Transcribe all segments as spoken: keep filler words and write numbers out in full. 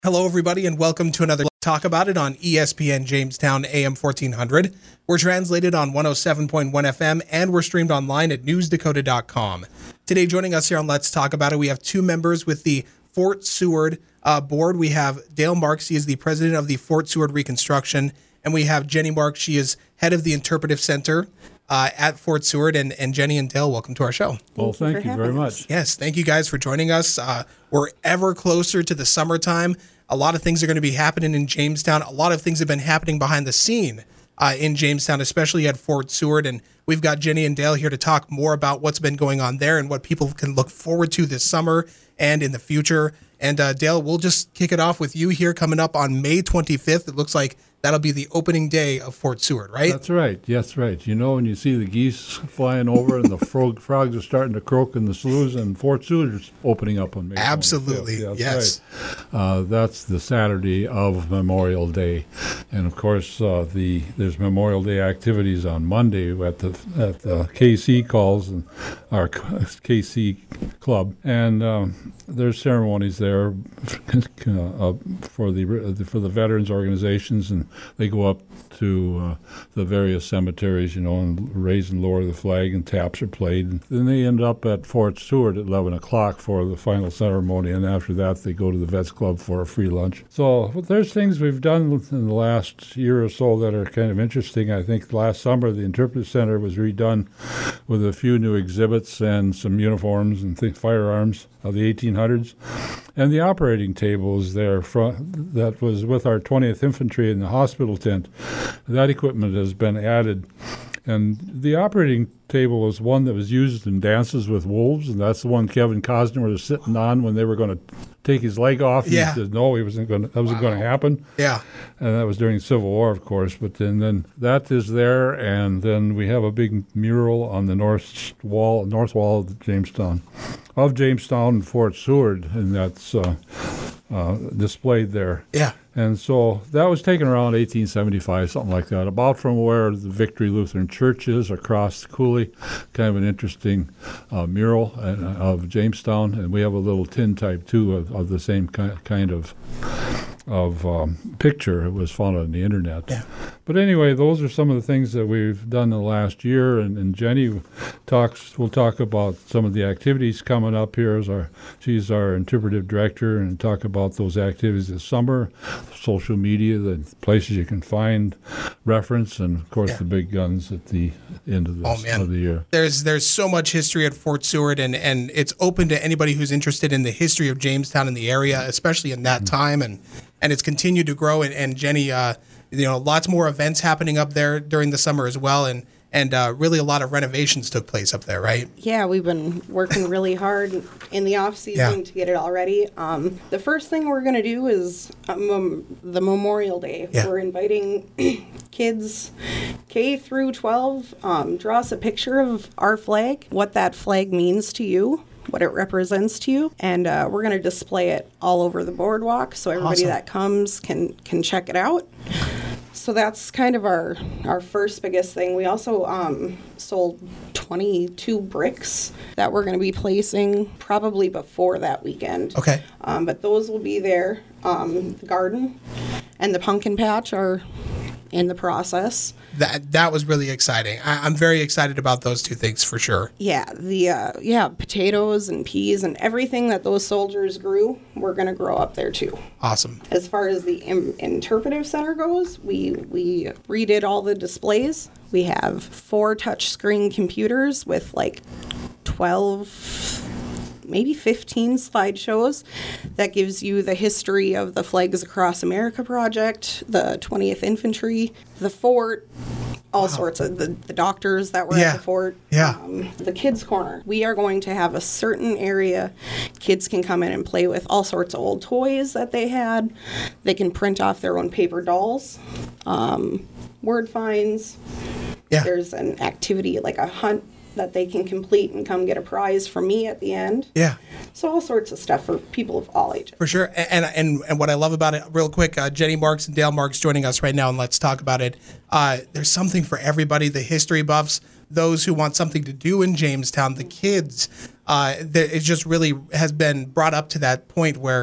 Hello, everybody, and welcome to another Talk About It on E S P N Jamestown A M fourteen hundred. We're translated on one oh seven point one F M, and we're streamed online at news dakota dot com. Today, joining us here on Let's Talk About It, we have two members with the Fort Seward uh, board. We have Dale Marks. He is the president of the Fort Seward Reconstruction, and we have Jenny Marks. She is head of the Interpretive Center uh, at Fort Seward. And, and Jenny and Dale, welcome to our show. Well, thank, thank you, you very much. Yes, thank you guys for joining us. Uh, we're ever closer to the summertime. A lot of things are going to be happening in Jamestown. A lot of things have been happening behind the scene uh, in Jamestown, especially at Fort Seward. And we've got Jenny and Dale here to talk more about what's been going on there and what people can look forward to this summer and in the future. And uh, Dale, we'll just kick it off with you here coming up on May twenty-fifth. It looks like that'll be the opening day of Fort Seward, right? That's right. Yes, right. You know, when you see the geese flying over and the frog, frogs are starting to croak in the sloughs, and Fort Seward's opening up on May Absolutely. twenty-fifth. Yeah, that's yes. Right. Uh, that's the Saturday of Memorial Day. And, of course, uh, the there's Memorial Day activities on Monday at the at the K C calls, and our K C club. And um, there's ceremonies there uh, for the for the veterans organizations, and they go up to uh, the various cemeteries, you know, and raise and lower the flag, and taps are played. And then they end up at Fort Seward at eleven o'clock for the final ceremony, and after that they go to the Vets Club for a free lunch. So there's things we've done in the last year or so that are kind of interesting. I think last summer the Interpretive Center was redone with a few new exhibits and some uniforms and th- firearms of the eighteen hundreds. And the operating table is there from, that was with our twentieth Infantry in the hospital tent. That equipment has been added. And the operating table was one that was used in Dances with Wolves, and that's the one Kevin Costner was sitting on when they were going to take his leg off. And yeah. He said no, he wasn't going to, that wasn't wow. going to happen. Yeah. And that was during the Civil War, of course. But then, then that is there, and then we have a big mural on the north wall, north wall of Jamestown, of Jamestown and Fort Seward, and that's uh, uh, displayed there. Yeah. And so that was taken around eighteen seventy-five, something like that, about from where the Victory Lutheran Church is across the coulee. Kind of an interesting uh, mural uh, of Jamestown, and we have a little tin type too of, of the same ki- kind of of um, picture. It was found on the internet. Yeah. But anyway, those are some of the things that we've done in the last year, and, and Jenny talks. We'll talk about some of the activities coming up here. As our, she's our interpretive director, and talk about those activities this summer, social media, the places you can find reference, and of course yeah. the big guns at the end of, this, oh, man. of the year. There's there's so much history at Fort Seward, and, and it's open to anybody who's interested in the history of Jamestown and the area, especially in that mm-hmm. time, and and it's continued to grow. And, and Jenny, uh, you know, lots more events happening up there during the summer as well, and and uh, really a lot of renovations took place up there, right? Yeah, we've been working really hard in the off season yeah. to get it all ready. Um, the first thing we're going to do is um, the Memorial Day. Yeah. We're inviting kids K through twelve, um, draw us a picture of our flag, what that flag means to you, what it represents to you, and uh, we're going to display it all over the boardwalk so everybody awesome. that comes can can check it out. So that's kind of our our first biggest thing. We also um, sold twenty-two bricks that we're going to be placing probably before that weekend. Okay. Um, but those will be there. Um, the garden and the pumpkin patch are in the process. That that was really exciting. I, I'm very excited about those two things for sure. Yeah, the uh, yeah potatoes and peas and everything that those soldiers grew, we're going to grow up there too. Awesome. As far as the im- interpretive center goes, we we redid all the displays. We have four touchscreen computers with like twelve, maybe fifteen slideshows that gives you the history of the Flags Across America project, the twentieth Infantry, the fort, all wow. sorts of the, the doctors that were yeah. at the fort. Yeah. Um, the kids' corner. We are going to have a certain area kids can come in and play with all sorts of old toys that they had. They can print off their own paper dolls, um, word finds. Yeah. There's an activity like a hunt that they can complete and come get a prize from me at the end. Yeah. So all sorts of stuff for people of all ages. For sure. And and and what I love about it, real quick, uh, Jenny Marks and Dale Marks joining us right now, and let's talk about it. Uh, there's something for everybody, the history buffs, those who want something to do in Jamestown, the kids. Uh, there, it just really has been brought up to that point where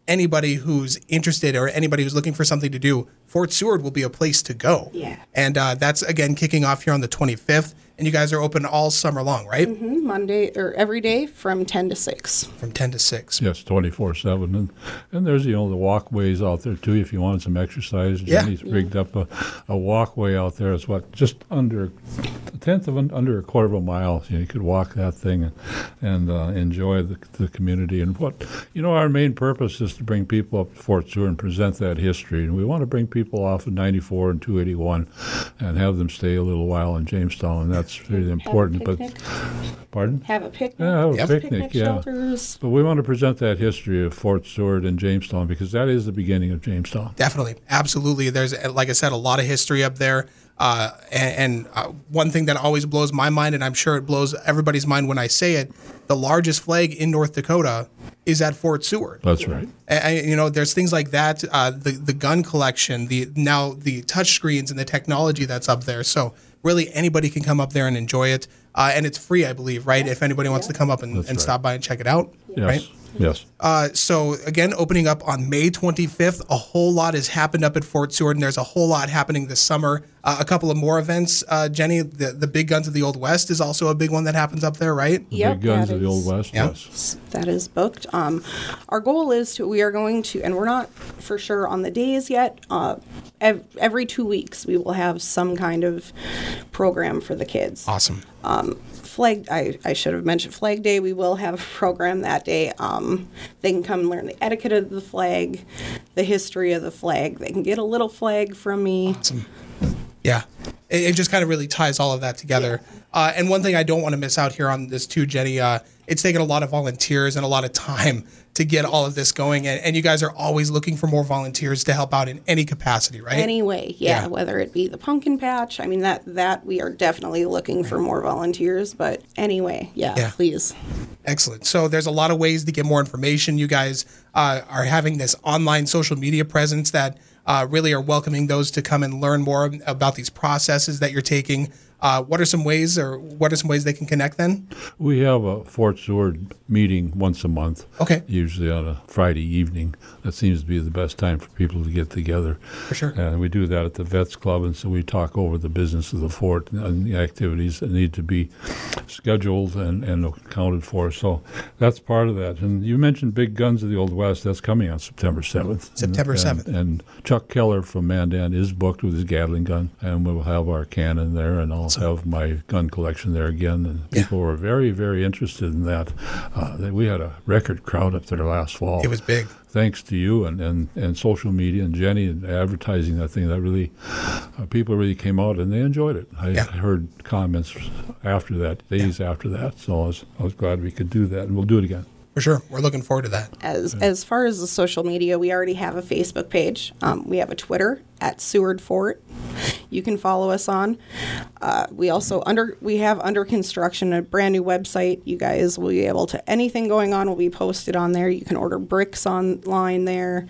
anybody who's interested or anybody who's looking for something to do, Fort Seward will be a place to go. Yeah. And uh, that's, again, kicking off here on the twenty-fifth. And you guys are open all summer long, right? Mm-hmm. Monday or every day from ten to six. From ten to six. Yes, twenty-four seven. And, and there's, you know, the walkways out there, too, if you want some exercise. Yeah. Jenny's rigged up a, a walkway out there. It's, what, just under a tenth of an, under a quarter of a mile. You know, you could walk that thing and, and uh, enjoy the, the community. And what, you know, our main purpose is to bring people up to Fort Seward and present that history. And we want to bring people off of ninety-four and two eighty-one and have them stay a little while in Jamestown. And that's really important. Have a But picnic. pardon? Have a picnic. Yeah, have a Yep. picnic, Picnic yeah. shelters. But we want to present that history of Fort Seward and Jamestown because that is the beginning of Jamestown. Definitely. Absolutely. There's, like I said, a lot of history up there. Uh, and and uh, one thing that always blows my mind, and I'm sure it blows everybody's mind when I say it, the largest flag in North Dakota is at Fort Seward. That's right. And, and, you know, there's things like that, uh, the the gun collection, the now the touch screens and the technology that's up there. So really anybody can come up there and enjoy it. Uh, and it's free, I believe, right? If anybody wants to come up and, and right. stop by and check it out, Yes. right? Yes. Uh, so again, opening up on May twenty-fifth, a whole lot has happened up at Fort Seward, and there's a whole lot happening this summer. Uh, a couple of more events, uh, Jenny. The the Big Guns of the Old West is also a big one that happens up there, right? The Yep, Big Guns that of the Old is- West. Yeah. Yes. That is booked. Um, our goal is to, we are going to, and we're not for sure on the days yet, uh, ev- every two weeks we will have some kind of program for the kids. Awesome. Flag, I, I should have mentioned Flag Day. We will have a program that day. Um, they can come learn the etiquette of the flag, the history of the flag. They can get a little flag from me. Awesome. Yeah. It, it just kind of really ties all of that together. Uh, and one thing I don't want to miss out here on this too, Jenny, uh, it's taken a lot of volunteers and a lot of time to get all of this going. And, and you guys are always looking for more volunteers to help out in any capacity, right? Anyway, yeah, Yeah. whether it be the pumpkin patch, I mean, that, that we are definitely looking for more volunteers. But anyway, yeah, Yeah. please. Excellent. So there's a lot of ways to get more information. You guys uh, are having this online social media presence that uh, really are welcoming those to come and learn more about these processes that you're taking. Uh, what are some ways, or what are some ways they can connect then? We have a Fort Seward meeting once a month. Okay. Usually on a Friday evening. That seems to be the best time for people to get together. For sure. And we do that at the Vets Club, and so we talk over the business of the fort and the activities that need to be scheduled and, and accounted for. So that's part of that. And you mentioned Big Guns of the Old West. That's coming on September seventh. September And- seventh. And, and Chuck Keller from Mandan is booked with his Gatling gun, and we'll have our cannon there, and I'll have my gun collection there again. And Yeah. people were very, very interested in that. Uh, that we had a record crowd up there last fall. It was big. Thanks to you and, and, and social media and Jenny and advertising that thing. That really, uh, people really came out and they enjoyed it. I Yeah. heard comments after that, days after that. So I was, I was glad we could do that, and we'll do it again. For sure. We're looking forward to that. As as far as the social media, we already have a Facebook page. Um, we have a Twitter at Seward Fort. You can follow us on. Uh, we also under we have under construction a brand new website. You guys will be able to anything going on will be posted on there. You can order bricks online there,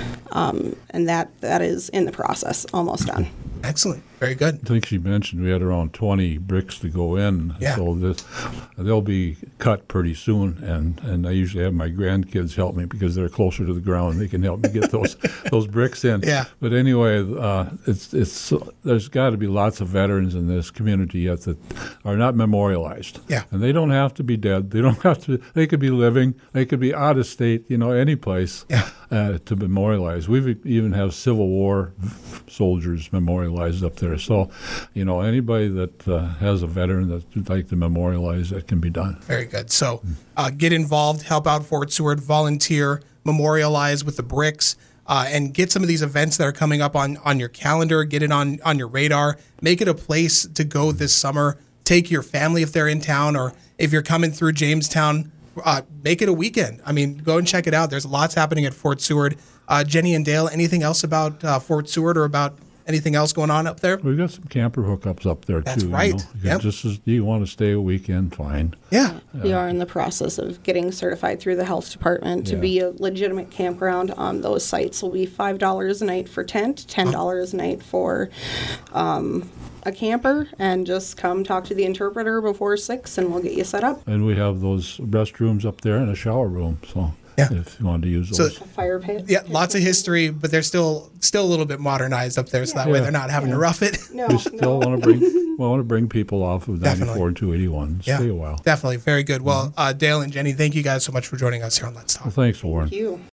um, and that that is in the process, almost done. Excellent. Very good. I think she mentioned we had around twenty bricks to go in. Yeah. So this, they'll be cut pretty soon, and, and I usually have my grandkids help me because they're closer to the ground. They can help me get those those bricks in. Yeah. But anyway, uh, it's it's there's got to be lots of veterans in this community yet that are not memorialized. Yeah. And they don't have to be dead. They don't have to. They could be living. They could be out of state. You know, any place. Yeah. Uh, to memorialize. We even have Civil War soldiers memorialized up there. So, you know, anybody that uh, has a veteran that would like to memorialize, that can be done. Very good. So uh, get involved, help out Fort Seward, volunteer, memorialize with the bricks, uh, and get some of these events that are coming up on, on your calendar, get it on, on your radar, make it a place to go this summer. Take your family if they're in town, or if you're coming through Jamestown, uh, make it a weekend. I mean, go and check it out. There's lots happening at Fort Seward. Uh, Jenny and Dale, anything else about uh, Fort Seward or about anything else going on up there? We've got some camper hookups up there, That's too. right. You know? Yep. Just as you want to stay a weekend, fine. Yeah. We are in the process of getting certified through the health department to Yeah. be a legitimate campground. Um, those sites will be five dollars a night for tent, ten dollars a night for um, a camper, and just come talk to the interpreter before six, and we'll get you set up. And we have those restrooms up there and a shower room. So Yeah. if you wanted to use So- those. A fire pit. Yeah, lots of history, but they're still still a little bit modernized up there, so that way Yeah. they're not having to rough it. No, we still no. want to bring want to bring people off of Definitely. ninety-four and two eighty-one. Yeah, Stay a while. definitely, very good. Well, uh, Dale and Jenny, thank you guys so much for joining us here on Let's Talk. Well, thanks, Warren. Thank you.